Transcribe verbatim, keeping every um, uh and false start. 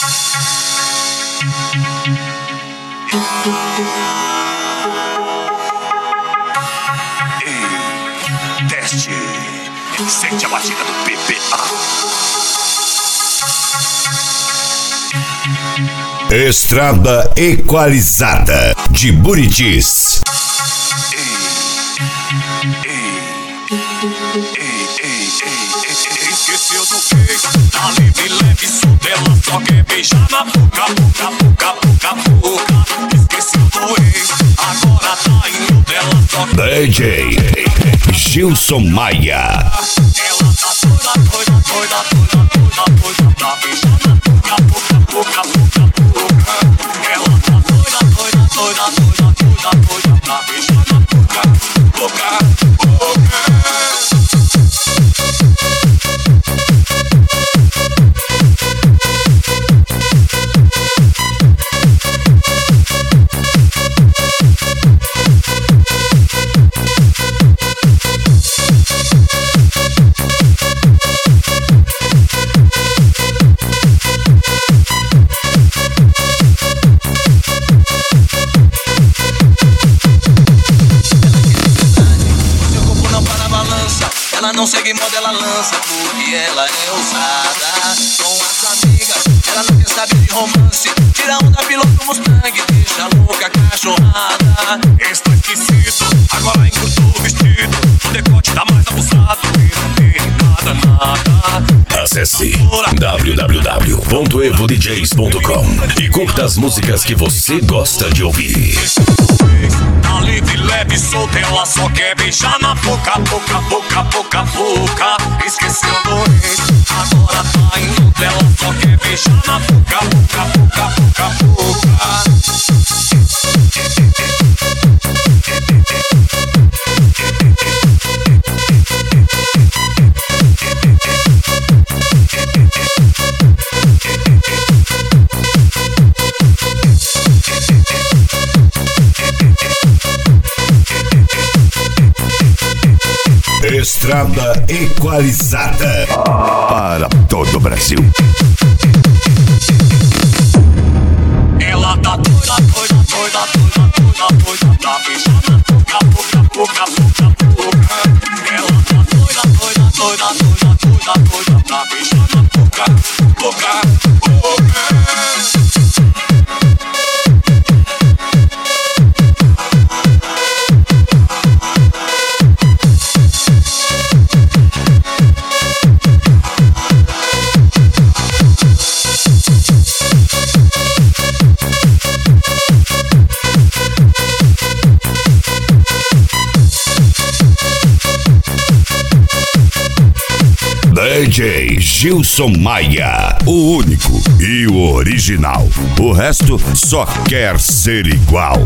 Ei, teste. Sente a batida do P P A. Estrada equalizada de Buritis. Ei, ei, ei, ei, ei, esqueceu do que? Tá livre, leve, solteira, só quer beijar na boca, boca, boca, boca, boca. Esqueceu do ex, agora tá indo dela, só quer D J Gilson Maia. Ela tá toda, doida, doida, doida, doida, doida, pra beijar na boca, boca, boca, boca, boca. Ela tá doida, doida, doida, doida, doida, doida, pra beijar na boca, boca, boca. Ela não segue moda, ela lança porque ela é ousada. Com as amigas, ela não quer saber de romance. Tira onda, piloto Mustang, deixa louca cachorrada. Estou esquecido, agora encurtou o vestido. O decote tá mais abusado e não tem nada, nada. Acesse w w w ponto evo d js ponto com e curta as músicas que você gosta de ouvir. Tá livre, leve, solta, ela só quer beijar na boca, boca, boca, boca, boca. Esqueceu do ex, agora tá indo dela, só quer beijar na boca, boca, boca, boca, boca. Estrada equalizada para todo o Brasil. Ela tá doida, doida, doida, doida, doida, doida, pra beijar na boca, boca, boca, boca, boca. Ela tá doida, doida, doida, doida, doida, doida, pra beijar na boca, boca, boca. D J Gilson Maia, o único e o original. O resto só quer ser igual.